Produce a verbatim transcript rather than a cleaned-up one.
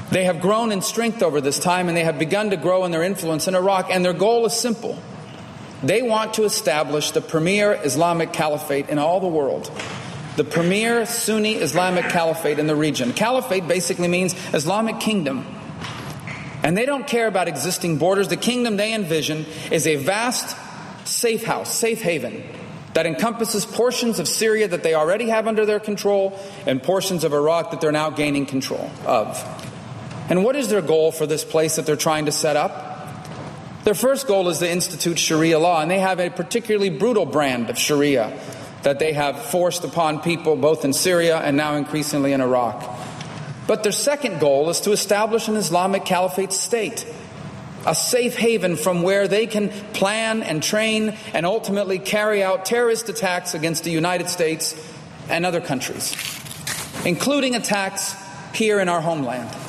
They have grown in strength over this time, and they have begun to grow in their influence in Iraq, and their goal is simple. They want to establish the premier Islamic caliphate in all the world. The premier Sunni Islamic caliphate in the region. Caliphate basically means Islamic kingdom. And they don't care about existing borders. The kingdom they envision is a vast safe house, safe haven, that encompasses portions of Syria that they already have under their control and portions of Iraq that they're now gaining control of. And what is their goal for this place that they're trying to set up? Their first goal is to institute Sharia law, and they have a particularly brutal brand of Sharia that they have forced upon people both in Syria and now increasingly in Iraq. But their second goal is to establish an Islamic caliphate state, a safe haven from where they can plan and train and ultimately carry out terrorist attacks against the United States and other countries, including attacks here in our homeland.